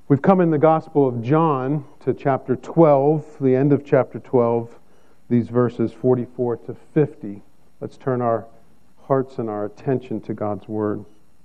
We've come in the Gospel of John to chapter 12, the end of chapter 12, these verses 44 to 50. Let's turn our hearts and our attention to God's Word.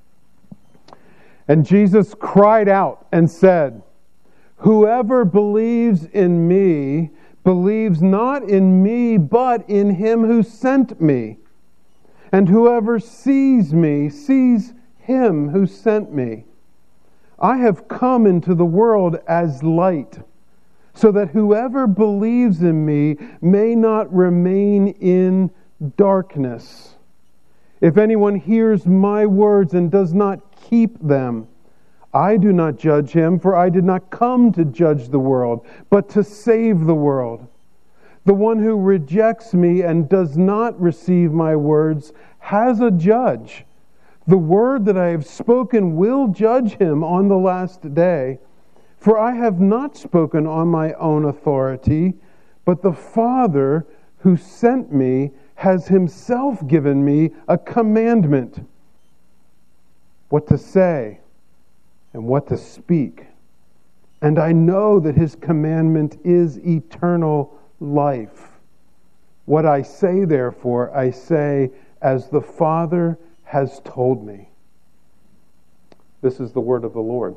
And Jesus cried out and said, "Whoever believes in me believes not in me, but in him who sent me. And whoever sees me sees him who sent me. I have come into the world as light, so that whoever believes in me may not remain in darkness. If anyone hears my words and does not keep them, I do not judge him, for I did not come to judge the world, but to save the world. The one who rejects me and does not receive my words has a judge. The word that I have spoken will judge him on the last day. For I have not spoken on my own authority, but the Father who sent me has himself given me a commandment, what to say and what to speak. And I know that his commandment is eternal life. What I say, therefore, I say as the Father has told me." This is the word of the Lord.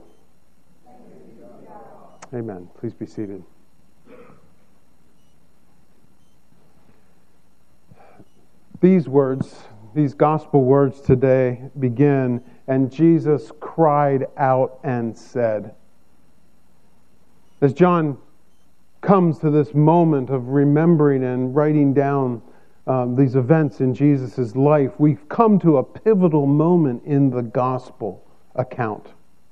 Amen. Please be seated. These words, these gospel words today begin, "And Jesus cried out and said." As John comes to this moment of remembering and writing down these events in Jesus' life, we've come to a pivotal moment in the gospel account.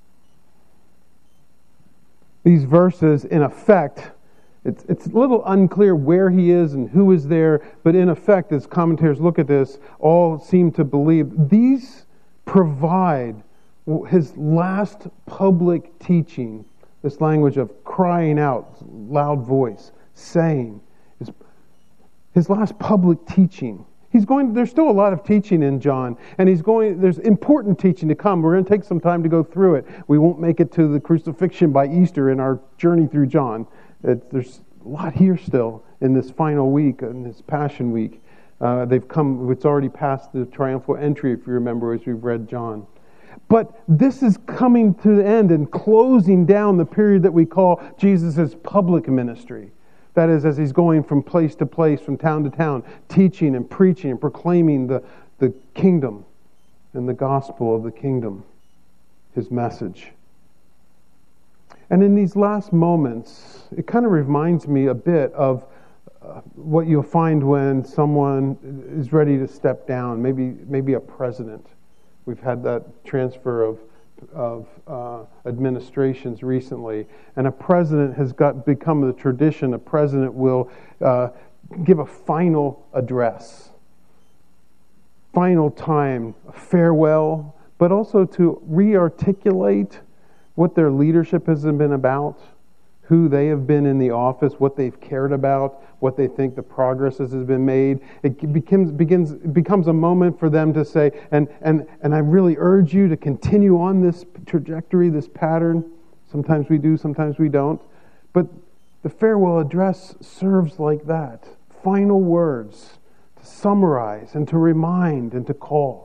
These verses, in effect, it's a little unclear where he is and who is there, but in effect, as commentators look at this, all seem to believe these provide his last public teaching, this language of crying out, loud voice, saying, his last public teaching. There's still a lot of teaching in John, and there's important teaching to come. We're going to take some time to go through it. We won't make it to the crucifixion by Easter in our journey through John. There's a lot here still in this final week, in this Passion Week. It's already past the triumphal entry, if you remember, as we've read John. But this is coming to the end and closing down the period that we call Jesus' public ministry. That is, as he's going from place to place, from town to town, teaching and preaching and proclaiming the kingdom and the gospel of the kingdom, his message. And in these last moments, it kind of reminds me a bit of what you'll find when someone is ready to step down, maybe a president. We've had that transfer of administrations recently, and a president has become the tradition. A president will give a final address, final time, a farewell, but also to re-articulate what their leadership has been about, who they have been in the office, what they've cared about, what they think the progress has been made. It becomes a moment for them to say, and I really urge you to continue on this trajectory, this pattern. Sometimes we do, sometimes we don't. But the farewell address serves like that. Final words to summarize and to remind and to call.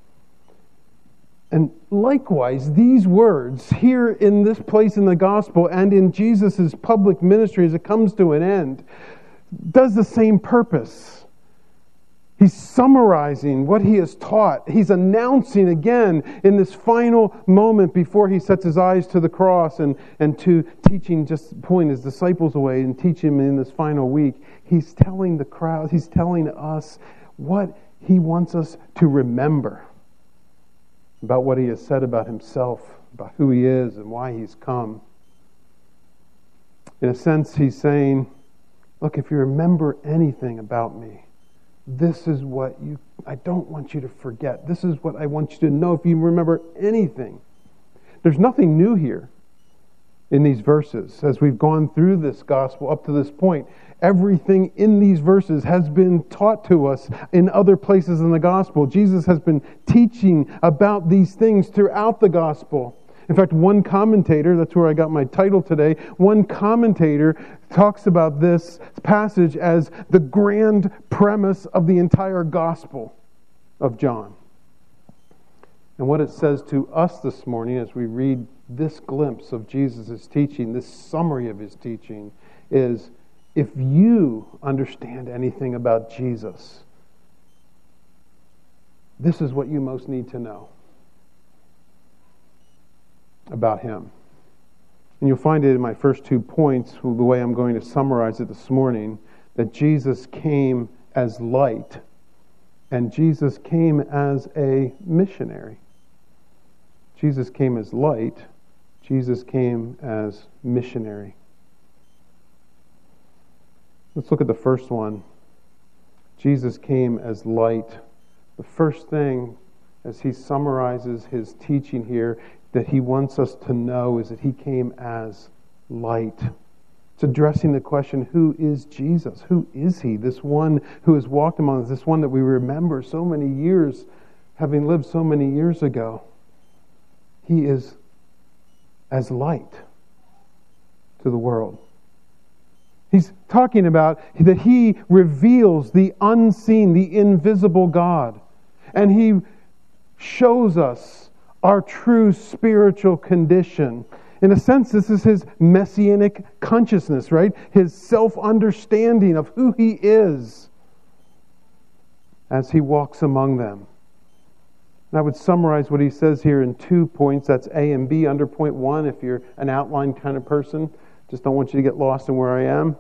And likewise, these words here in this place in the gospel and in Jesus' public ministry as it comes to an end does the same purpose. He's summarizing what he has taught. He's announcing again in this final moment before he sets his eyes to the cross and to teaching, just pulling his disciples away and teaching them in this final week. He's telling the crowd, he's telling us what he wants us to remember about what he has said about himself, about who he is and why he's come. In a sense, he's saying, look, if you remember anything about me, this is what I don't want you to forget. This is what I want you to know if you remember anything. There's nothing new here in these verses. As we've gone through this gospel up to this point, everything in these verses has been taught to us in other places in the gospel. Jesus has been teaching about these things throughout the gospel. In fact, one commentator, that's where I got my title today, one commentator talks about this passage as the grand premise of the entire Gospel of John. And what it says to us this morning as we read this glimpse of Jesus' teaching, this summary of his teaching, is if you understand anything about Jesus, this is what you most need to know about him. And you'll find it in my first 2 points, the way I'm going to summarize it this morning, that Jesus came as light and Jesus came as a missionary. Jesus came as light. Jesus came as missionary. Let's look at the first one. Jesus came as light. The first thing, as he summarizes his teaching here, that he wants us to know is that he came as light. It's addressing the question, who is Jesus? Who is he? This one who has walked among us, this one that we remember so many years, having lived so many years ago. He is as light to the world. He's talking about that he reveals the unseen, the invisible God. And he shows us our true spiritual condition. In a sense, this is his messianic consciousness, right? His self-understanding of who he is as he walks among them. And I would summarize what he says here in 2 points. That's A and B under point 1 if you're an outline kind of person. Just don't want you to get lost in where I am.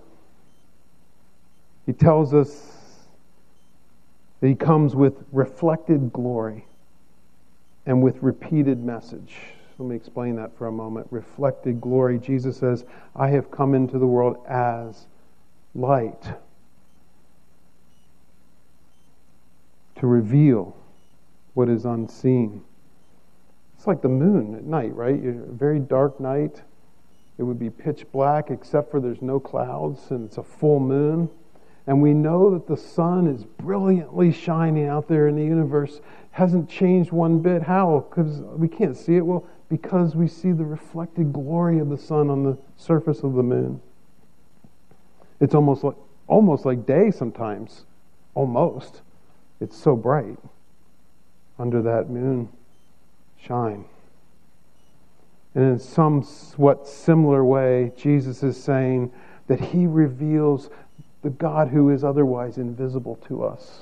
He tells us that he comes with reflected glory and with repeated message. Let me explain that for a moment. Reflected glory. Jesus says, I have come into the world as light to reveal what is unseen. It's like the moon at night, right? A very dark night. It would be pitch black except for there's no clouds and it's a full moon. And we know that the sun is brilliantly shining out there in the universe. Hasn't changed one bit. How? Because we can't see it. Well, because we see the reflected glory of the sun on the surface of the moon. It's almost like day sometimes. Almost. It's so bright under that moon shine. And in somewhat similar way, Jesus is saying that he reveals the God who is otherwise invisible to us.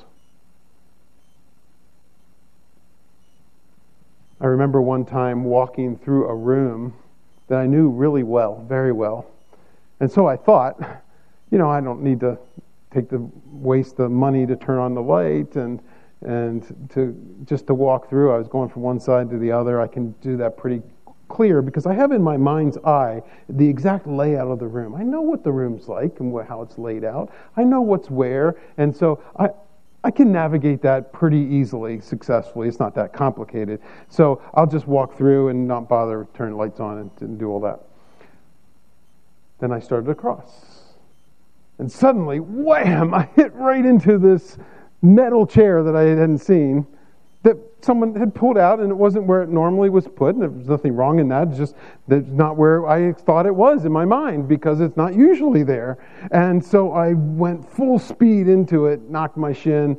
I remember one time walking through a room that I knew really well, very well. And so I thought, I don't need to waste the money to turn on the light and to walk through. I was going from one side to the other. I can do that pretty clear because I have in my mind's eye the exact layout of the room. I know what the room's like and how it's laid out. I know what's where, and so I can navigate that pretty easily, successfully. It's not that complicated. So I'll just walk through and not bother turning lights on and do all that. Then I started to cross. And suddenly, wham, I hit right into this metal chair that I hadn't seen that someone had pulled out, and it wasn't where it normally was put, and there was nothing wrong in that. It's just that's not where I thought it was in my mind because it's not usually there. And so I went full speed into it, knocked my shin.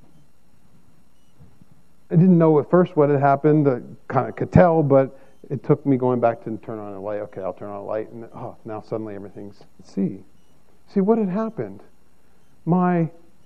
I didn't know at first what had happened. I kind of could tell, but it took me going back to turn on a light. Okay, I'll turn on a light, and now suddenly everything's see what had happened. My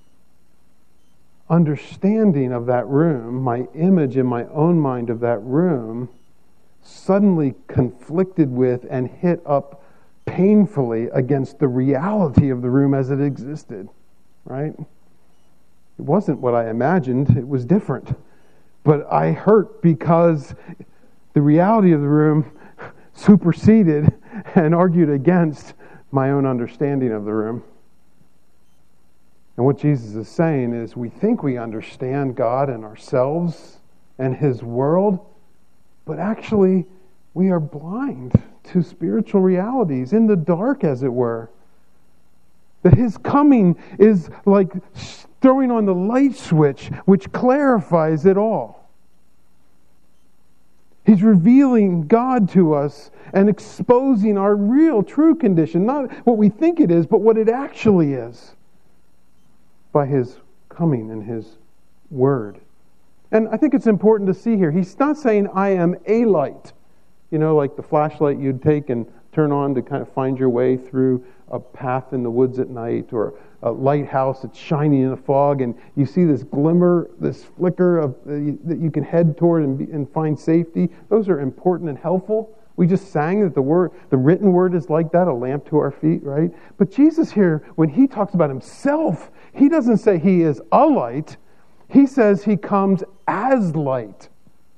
understanding of that room, my image in my own mind of that room, suddenly conflicted with and hit up painfully against the reality of the room as it existed, right? It wasn't what I imagined. It was different. But I hurt because the reality of the room superseded and argued against my own understanding of the room. And what Jesus is saying is we think we understand God and ourselves and His world, but actually we are blind to spiritual realities, in the dark as it were. That His coming is like throwing on the light switch which clarifies it all. He's revealing God to us and exposing our real, true condition. Not what we think it is, but what it actually is. By His coming and His Word. And I think it's important to see here, He's not saying, I am a light. You know, like the flashlight you'd take and turn on to kind of find your way through a path in the woods at night, or a lighthouse that's shining in the fog, and you see this glimmer, this flicker of that you can head toward and find safety. Those are important and helpful. We just sang that the written word is like that, a lamp to our feet, right? But Jesus here, when He talks about Himself, He doesn't say He is a light. He says He comes as light.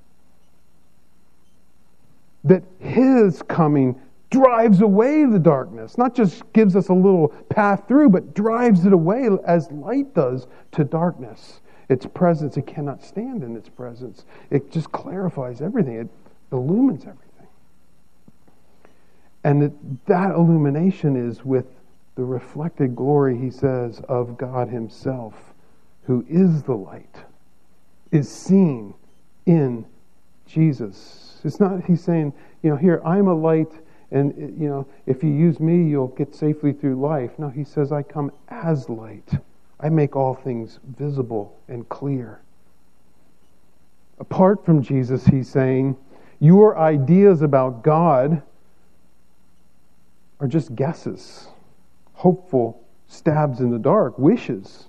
That His coming drives away the darkness. Not just gives us a little path through, but drives it away as light does to darkness. Its presence, it cannot stand in its presence. It just clarifies everything. It illumines everything. And that illumination is with the reflected glory, he says, of God Himself, who is the light, is seen in Jesus. It's not, He's saying, here, I'm a light, and, if you use me, you'll get safely through life. No, He says, I come as light. I make all things visible and clear. Apart from Jesus, He's saying, your ideas about God are just guesses, hopeful stabs in the dark, wishes.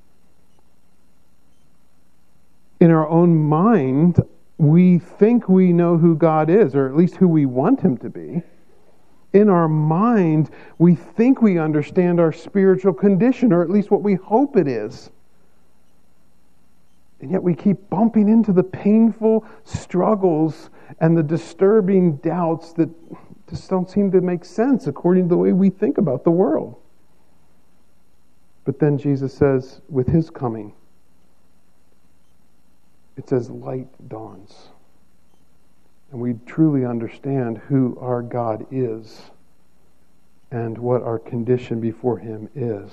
In our own mind, we think we know who God is, or at least who we want Him to be. In our mind, we think we understand our spiritual condition, or at least what we hope it is. And yet we keep bumping into the painful struggles and the disturbing doubts that just don't seem to make sense according to the way we think about the world. But then Jesus says, with His coming, it's as light dawns. And we truly understand who our God is and what our condition before Him is.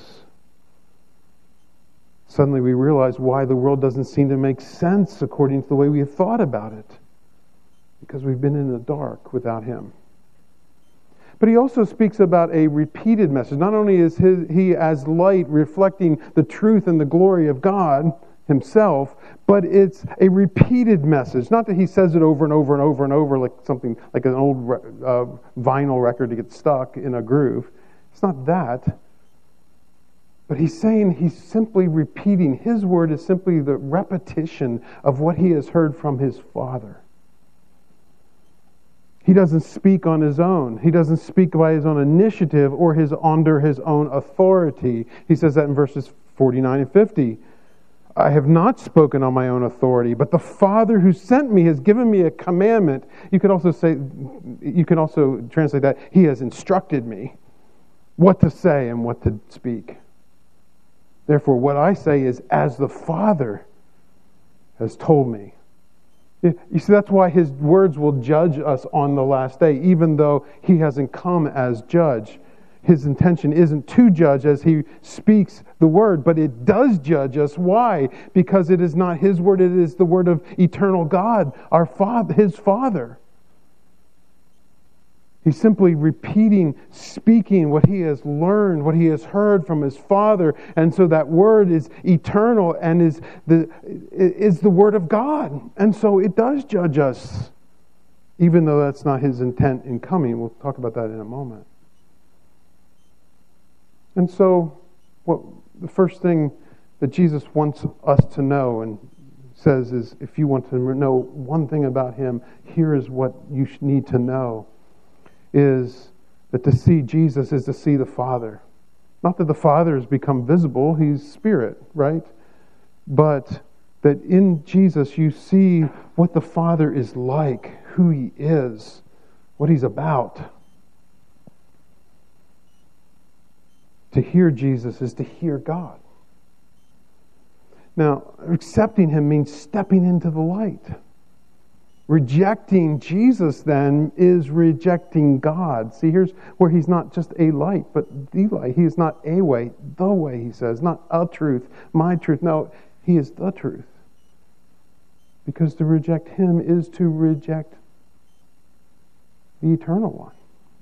Suddenly we realize why the world doesn't seem to make sense according to the way we have thought about it. Because we've been in the dark without Him. But He also speaks about a repeated message. Not only is He as light reflecting the truth and the glory of God Himself, but it's a repeated message. Not that He says it over and over and over and over like something like an old vinyl record to get stuck in a groove. It's not that. But He's saying He's simply repeating. His word is simply the repetition of what He has heard from His Father. He doesn't speak on His own. He doesn't speak by His own initiative or under His own authority. He says that in verses 49 and 50. I have not spoken on my own authority, but the Father who sent me has given me a commandment. You can also translate that, He has instructed me what to say and what to speak. Therefore, what I say is as the Father has told me. You see, that's why His words will judge us on the last day, even though He hasn't come as judge. His intention isn't to judge as He speaks the word, but it does judge us. Why? Because it is not His word, it is the word of eternal God, our Father, His Father. He's simply repeating, speaking what He has learned, what He has heard from His Father. And so that word is eternal and is the word of God. And so it does judge us, even though that's not His intent in coming. We'll talk about that in a moment. And so the first thing that Jesus wants us to know and says is, if you want to know one thing about Him, here is what you need to know. Is that to see Jesus is to see the Father. Not that the Father has become visible, He's Spirit, right? But that in Jesus you see what the Father is like, who He is, what He's about. To hear Jesus is to hear God. Now, accepting Him means stepping into the light. Rejecting Jesus, then, is rejecting God. See, here's where He's not just a light, but the light. He is not a way, the way, He says. Not a truth, my truth. No, He is the truth. Because to reject Him is to reject the Eternal One,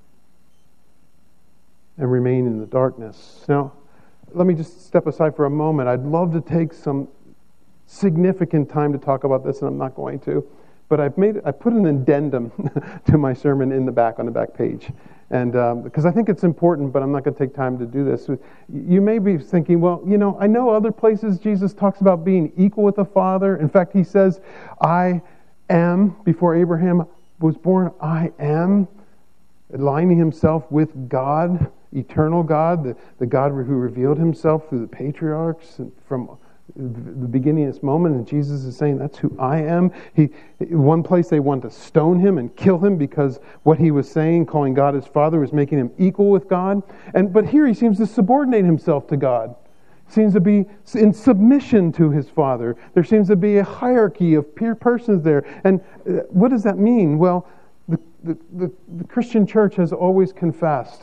and remain in the darkness. Now, let me just step aside for a moment. I'd love to take some significant time to talk about this, and I'm not going to. But I put an addendum to my sermon in the back, on the back page. And because I think it's important, but I'm not going to take time to do this. You may be thinking, well, I know other places Jesus talks about being equal with the Father. In fact, he says, I am, before Abraham was born, I am, aligning himself with God, eternal God, the God who revealed himself through the patriarchs and from the beginning of this moment, and Jesus is saying, that's who I am. One place they want to stone him and kill him because what he was saying, calling God his Father, was making him equal with God. But here he seems to subordinate himself to God. Seems to be in submission to his Father. There seems to be a hierarchy of peer persons there. And what does that mean? Well, the Christian church has always confessed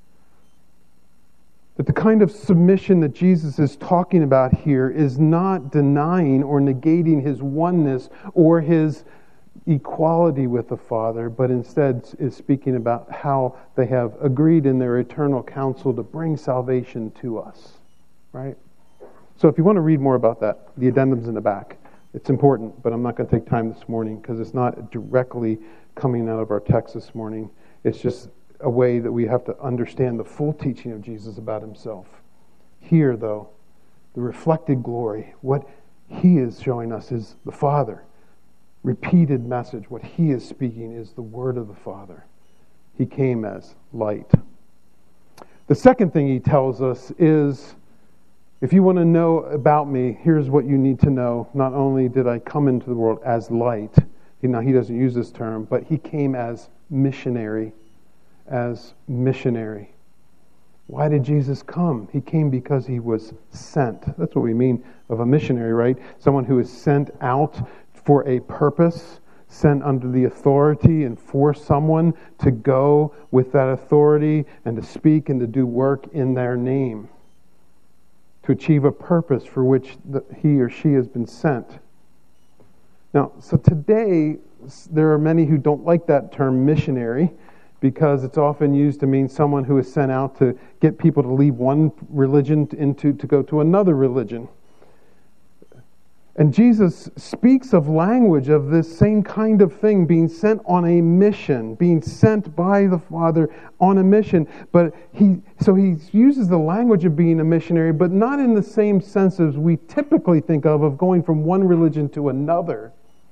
that the kind of submission that Jesus is talking about here is not denying or negating his oneness or his equality with the Father, but instead is speaking about how they have agreed in their eternal counsel to bring salvation to us. Right? So if you want to read more about that, the addendum's in the back. It's important, but I'm not going to take time this morning because it's not directly coming out of our text this morning. It's just a way that we have to understand the full teaching of Jesus about himself. Here, though, the reflected glory, what he is showing us is the Father. Repeated message, what he is speaking is the word of the Father. He came as light. The second thing he tells us is, if you want to know about me, here's what you need to know. Not only did I come into the world as light, now he doesn't use this term, but he came as missionary. As missionary. Why did Jesus come? He came because he was sent. That's what we mean of a missionary, right? Someone who is sent out for a purpose, sent under the authority and for someone to go with that authority and to speak and to do work in their name, to achieve a purpose for which he or she has been sent. Now, so today, there are many who don't like that term missionary, because it's often used to mean someone who is sent out to get people to leave one religion to go to another religion. And Jesus speaks of language of this same kind of thing, being sent on a mission, being sent by the Father on a mission. But he uses the language of being a missionary, but not in the same sense as we typically think of going from one religion to another.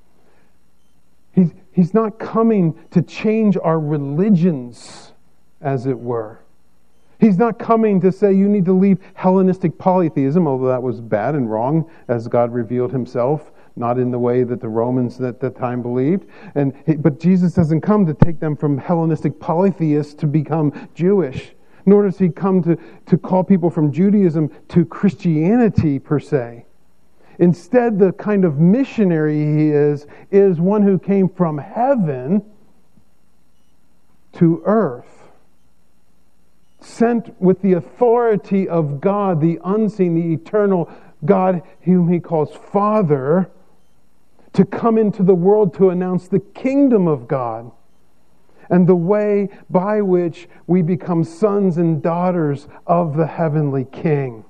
He's not coming to change our religions, as it were. He's not coming to say you need to leave Hellenistic polytheism, although that was bad and wrong, as God revealed himself, not in the way that the Romans at that time believed. But Jesus doesn't come to take them from Hellenistic polytheists to become Jewish, nor does he come to call people from Judaism to Christianity per se. Instead, the kind of missionary he is one who came from heaven to earth, sent with the authority of God, the unseen, the eternal God whom he calls Father, to come into the world to announce the kingdom of God and the way by which we become sons and daughters of the heavenly King.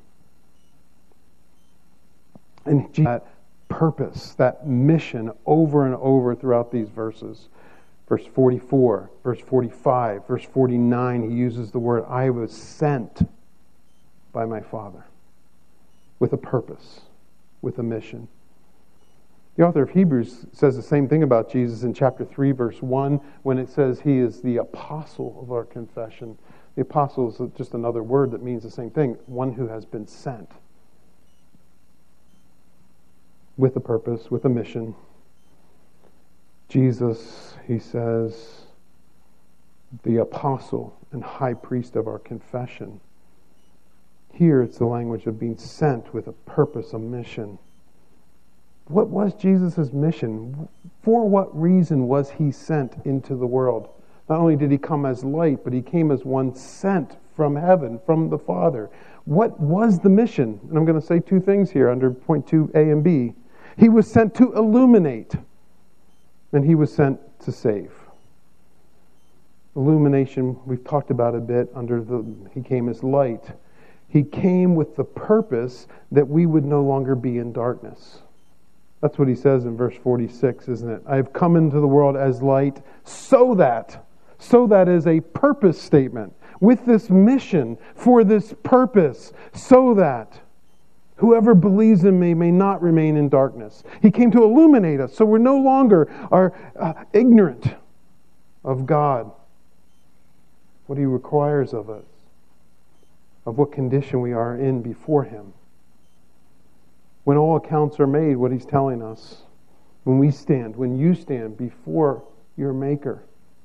And that purpose, that mission over and over throughout these verses. Verse 44, verse 45, verse 49, he uses the word, I was sent by my Father with a purpose, with a mission. The author of Hebrews says the same thing about Jesus in chapter 3, verse 1, when it says he is the apostle of our confession. The apostle is just another word that means the same thing, one who has been sent. With a purpose, with a mission. Jesus, he says, the apostle and high priest of our confession. Here it's the language of being sent with a purpose, a mission. What was Jesus' mission? For what reason was he sent into the world? Not only did he come as light, but he came as one sent from heaven, from the Father. What was the mission? And I'm going to say two things here under point 2a and b. He was sent to illuminate, and he was sent to save. Illumination, we've talked about a bit he came as light. He came with the purpose that we would no longer be in darkness. That's what he says in verse 46, isn't it? I have come into the world as light so that is a purpose statement. With this mission, for this purpose, so that whoever believes in me may not remain in darkness. He came to illuminate us, so we're no longer ignorant of God, what He requires of us, of what condition we are in before Him. When all accounts are made, what He's telling us, when you stand before your Maker,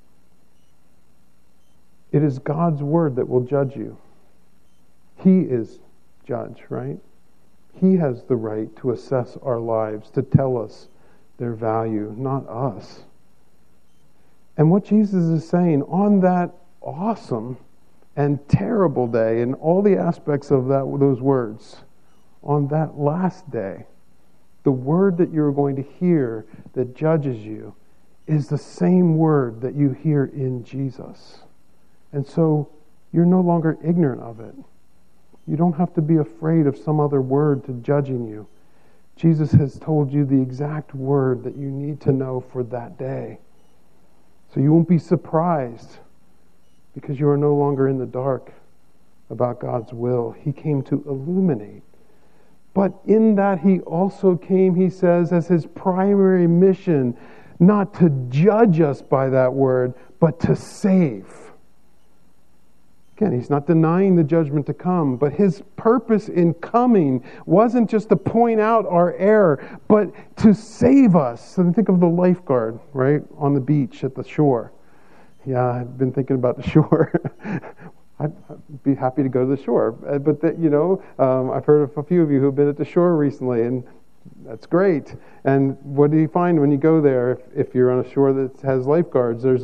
it is God's Word that will judge you. He is judge, right? He has the right to assess our lives, to tell us their value, not us. And what Jesus is saying on that awesome and terrible day, and all the aspects of those words, on that last day, the word that you're going to hear that judges you is the same word that you hear in Jesus. And so you're no longer ignorant of it. You don't have to be afraid of some other word to judging you. Jesus has told you the exact word that you need to know for that day. So you won't be surprised because you are no longer in the dark about God's will. He came to illuminate. But in that He also came, He says, as His primary mission, not to judge us by that word, but to save. Again, He's not denying the judgment to come, but His purpose in coming wasn't just to point out our error, but to save us. So think of the lifeguard, right, on the beach at the shore. Yeah, I've been thinking about the shore. I'd be happy to go to the shore. But, I've heard of a few of you who have been at the shore recently, and that's great. And what do you find when you go there if you're on a shore that has lifeguards? There's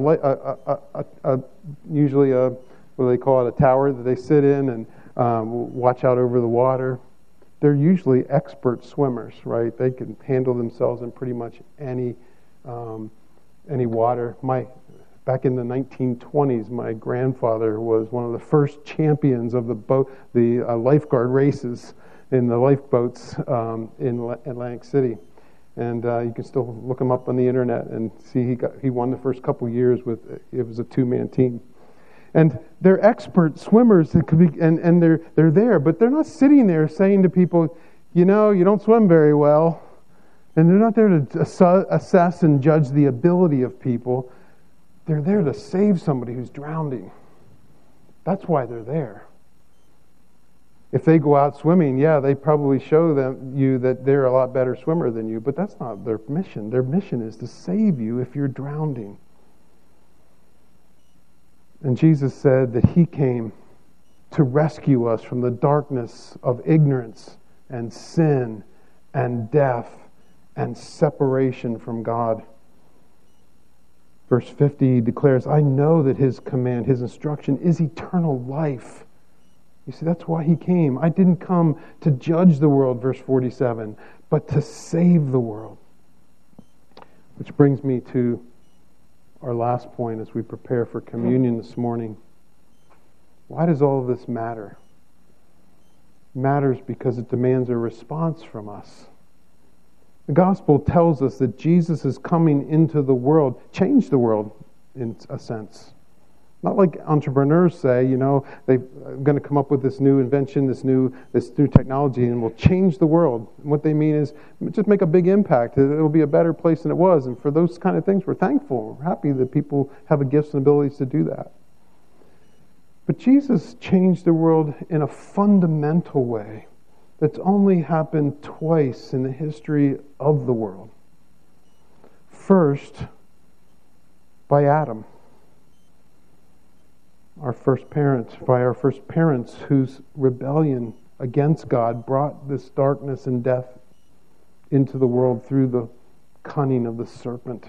usually a what do they call it, a tower that they sit in and watch out over the water. They're usually expert swimmers, right? They can handle themselves in pretty much any water. Back in the 1920s, my grandfather was one of the first champions of the lifeguard races in the lifeboats in Atlantic City. And you can still look him up on the internet and see he won the first couple years it was a two-man team. And they're expert swimmers that could be, and they're there, but they're not sitting there saying to people, you don't swim very well. And they're not there to assess and judge the ability of people. They're there to save somebody who's drowning. That's why they're there. If they go out swimming, they probably show you that they're a lot better swimmer than you, but that's not their mission. Their mission is to save you if you're drowning. And Jesus said that He came to rescue us from the darkness of ignorance and sin and death and separation from God. Verse 50 declares, I know that His command, His instruction is eternal life. You see, that's why He came. I didn't come to judge the world, verse 47, but to save the world. Which brings me to our last point as we prepare for communion this morning. Why does all of this matter? It matters because it demands a response from us. The gospel tells us that Jesus' coming into the world changed the world in a sense. Not like entrepreneurs say, they're going to come up with this new invention, this new technology, and will change the world. And what they mean is just make a big impact. It'll be a better place than it was. And for those kind of things, we're thankful. We're happy that people have the gifts and abilities to do that. But Jesus changed the world in a fundamental way that's only happened twice in the history of the world. First, by Adam. By our first parents whose rebellion against God brought this darkness and death into the world through the cunning of the serpent,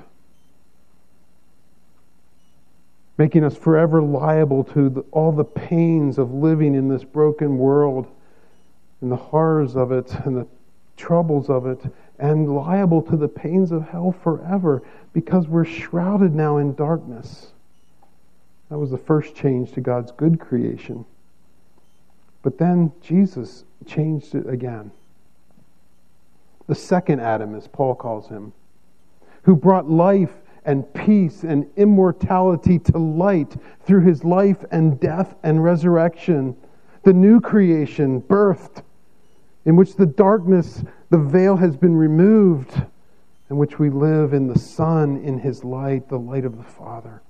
making us forever liable to all the pains of living in this broken world and the horrors of it and the troubles of it, and liable to the pains of hell forever because we're shrouded now in darkness. That was the first change to God's good creation. But then Jesus changed it again. The second Adam, as Paul calls him, who brought life and peace and immortality to light through his life and death and resurrection. The new creation, birthed, in which the darkness, the veil has been removed, in which we live in the Son, in his light, the light of the Father.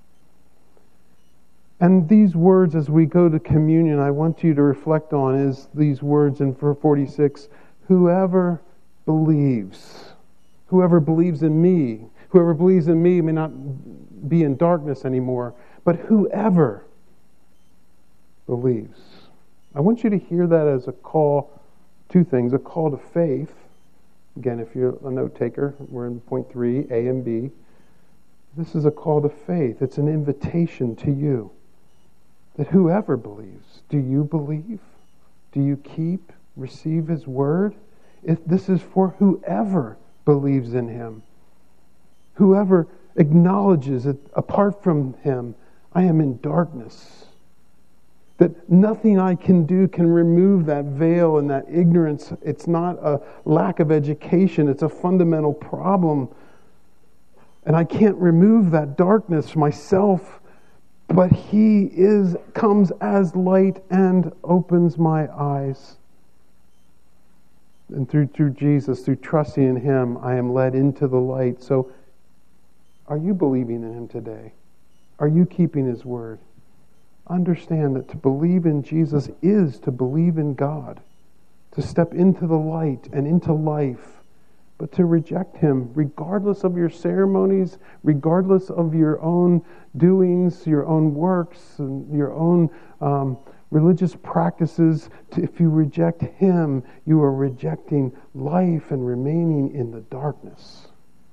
And these words, as we go to communion, I want you to reflect on is these words in verse 46, whoever believes in me. Whoever believes in me may not be in darkness anymore, but whoever believes. I want you to hear that as a call, two things, a call to faith. Again, if you're a note taker, we're in point 3, A and B. This is a call to faith. It's an invitation to you. That whoever believes, do you believe? Do you receive his word? This is for whoever believes in him. Whoever acknowledges that apart from him, I am in darkness. That nothing I can do can remove that veil and that ignorance. It's not a lack of education. It's a fundamental problem. And I can't remove that darkness myself. But he comes as light and opens my eyes. And through Jesus, through trusting in him, I am led into the light. So, are you believing in him today? Are you keeping his word? Understand that to believe in Jesus is to believe in God. To step into the light and into life. But to reject him, regardless of your ceremonies, regardless of your own doings, your own works, and your own religious practices, if you reject him, you are rejecting life and remaining in the darkness.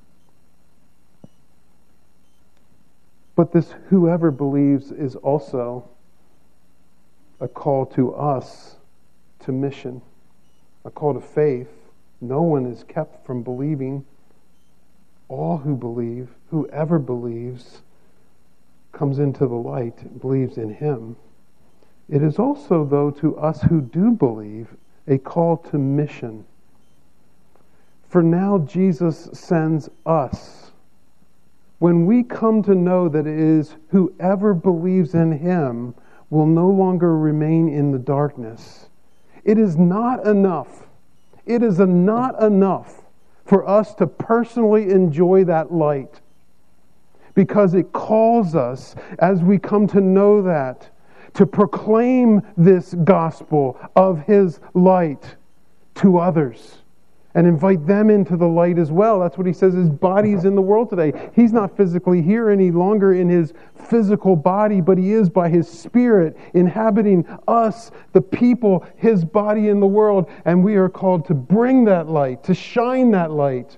But this whoever believes is also a call to us to mission, a call to faith. No one is kept from believing. All who believe, whoever believes, comes into the light and believes in him. It is also, though, to us who do believe, a call to mission. For now Jesus sends us. When we come to know that it is whoever believes in him will no longer remain in the darkness, it is not enough. It is not enough for us to personally enjoy that light, because it calls us, as we come to know that, to proclaim this gospel of his light to others and invite them into the light as well. That's what he says, his body is in the world today. He's not physically here any longer in his physical body, but he is by his Spirit inhabiting us, the people, his body in the world. And we are called to bring that light, to shine that light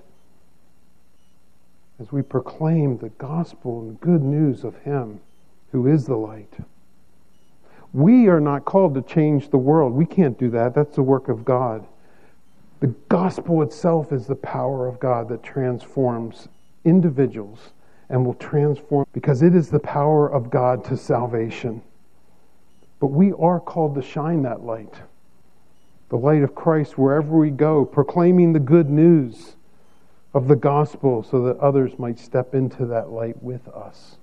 as we proclaim the gospel and good news of him who is the light. We are not called to change the world. We can't do that. That's the work of God. The gospel itself is the power of God that transforms individuals and will transform, because it is the power of God to salvation. But we are called to shine that light, the light of Christ wherever we go, proclaiming the good news of the gospel so that others might step into that light with us.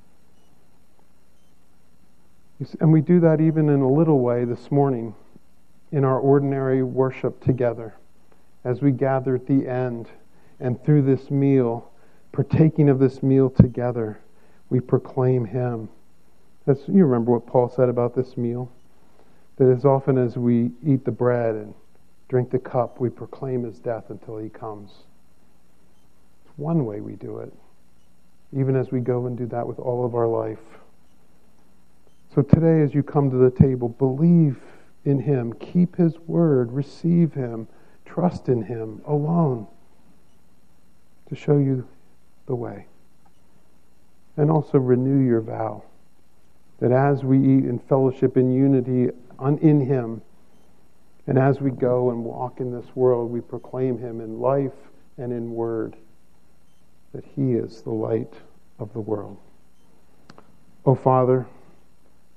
And we do that even in a little way this morning in our ordinary worship together. As we gather at the end and through this meal, partaking of this meal together, we proclaim him. You remember what Paul said about this meal? That as often as we eat the bread and drink the cup, we proclaim his death until he comes. It's one way we do it, even as we go and do that with all of our life. So today, as you come to the table, believe in him, keep his word, receive him, trust in him alone to show you the way. And also renew your vow that as we eat in fellowship in unity in him, and as we go and walk in this world, we proclaim him in life and in word, that he is the light of the world. O Father,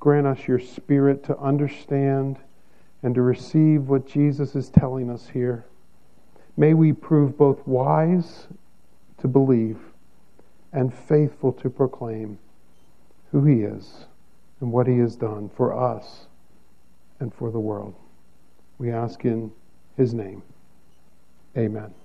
grant us your Spirit to understand and to receive what Jesus is telling us here. May we prove both wise to believe and faithful to proclaim who he is and what he has done for us and for the world. We ask in his name. Amen.